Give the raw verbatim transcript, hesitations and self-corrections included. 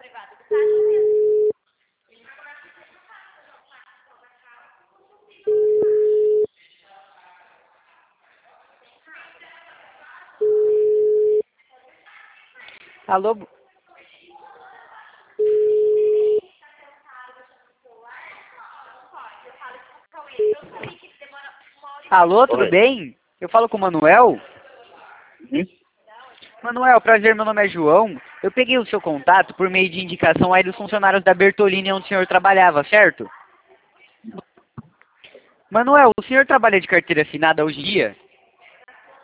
Alô? bu- Alô, tudo Oi. bem? Eu falo com o Manuel. Uhum. Manuel, prazer, meu nome é João. Eu peguei o seu contato por meio de indicação aí dos funcionários da Bertolini onde o senhor trabalhava, certo? Manuel, o senhor trabalha de carteira assinada hoje em dia?